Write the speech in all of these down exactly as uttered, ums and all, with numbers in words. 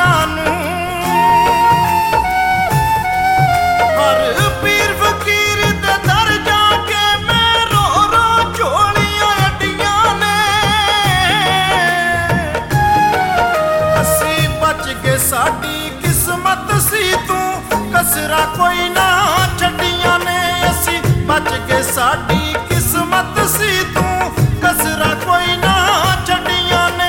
ਨੂੰ। ਹਰ ਪੀਰ ਫਕੀਰ ਦੇ ਦਰ ਜਾ ਕੇ ਮੈਂ ਰੋ ਰੋ ਝੋਲੀਆਂ ਅੱਡੀਆਂ ਨੇ। ਅਸੀਂ ਬਚ ਗਏ ਸਾਡੀ ਕਿਸਮਤ ਸੀ ਤੂੰ ਕਸਰਾਂ ਕੋਈ ਨਾ ਛੱਡੀਆਂ ਨੇ। ਅਸੀਂ ਬਚ ਗਏ ਸਾਡੀ ਕਿਸਮਤ ਸੀ ਤੂੰ ਕਸਰਾਂ ਕੋਈ ਨਾ ਛੱਡੀਆਂ ਨੇ।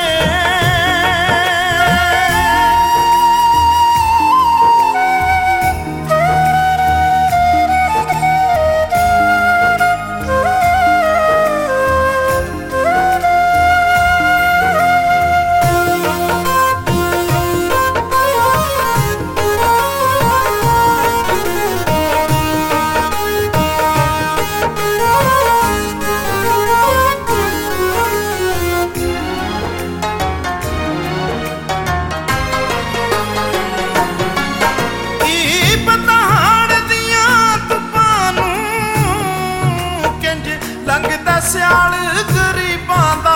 ਲੰਘਦਾ ਸਿਆਲ ਗਰੀਬਾਂ ਦਾ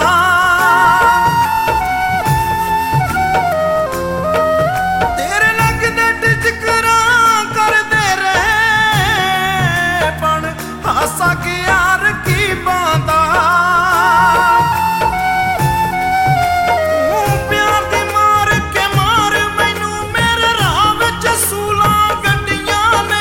ਤੇਰੇ ਲੱਗਦੇ ਟਿਚਕਰਾਂ ਕਰਦੇ ਰਹੇ ਬਣ ਹਾਸਾ ਗਿਆ ਰਕੀਬਾਂ ਦਾ। ਤੂੰ ਪਿਆਰ ਦੀ ਮਾਰ ਕੇ ਮਾਰ ਮੈਨੂੰ ਮੇਰੇ ਰਾਹ ਵਿੱਚ ਸੂਲਾਂ ਗੱਡੀਆਂ ਨੇ।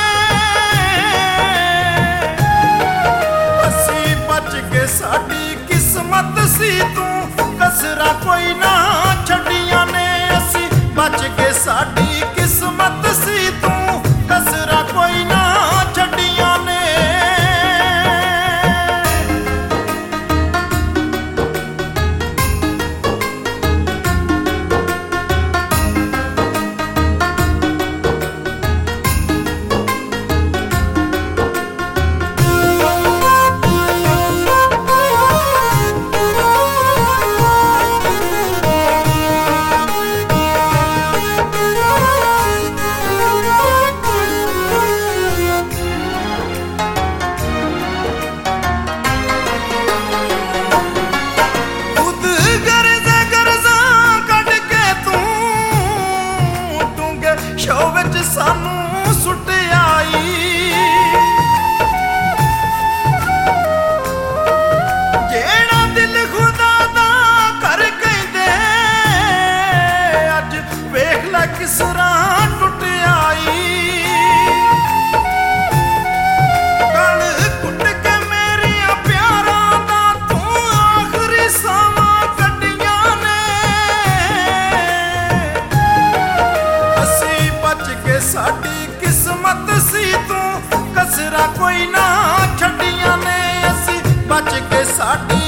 ਸਾਡੀ ਕਿਸਮਤ ਸੀ ਤੂੰ ਕਸਰਾਂ ਕੋਈ ਨਾ ਛੱਡੀਆਂ ਨੇ। ਅਸੀਂ ਬਚ ਗਏ ਸਾਡੀ ਕਿਸਮਤ ਸੀ ਤੂੰ ਕਸਰਾਂ ਕੋਈ ਨਾ ਛੱਡੀਆਂ ਨੇ। ਸ਼ੋ ਵਿੱਚ ਸਾਨੂੰ ਸੁੱਟ ਆਈ ਜਿਹੜਾ ਦਿਲ ਖੁਦਾ ਦਾ ਕਰ ਕਹਿੰਦੇ ਅੱਜ ਵੇਖ ਲੈ ਕਿਸ ਤਰ੍ਹਾਂ ਟੁੱਟ ਆਈ। ਗਲ ਕੁੱਟ ਕੇ ਮੇਰੀਆਂ ਪਿਆਰਾਂ ਦਾ ਤੂੰ ਆਖਰੀ ਸਾਵਾਂ ਕੱਢੀਆਂ ਨੇ। ਅਸੀਂ ਬਚ ਗਏ ਸਾਡੀ ਕਿਸਮਤ ਸੀ ਤੂੰ ਕਸਰਾਂ ਕੋਈ ਨਾ ਛੱਡੀਆਂ ਨੇ। ਅਸੀਂ ਬਚ ਗਏ ਸਾਡੀ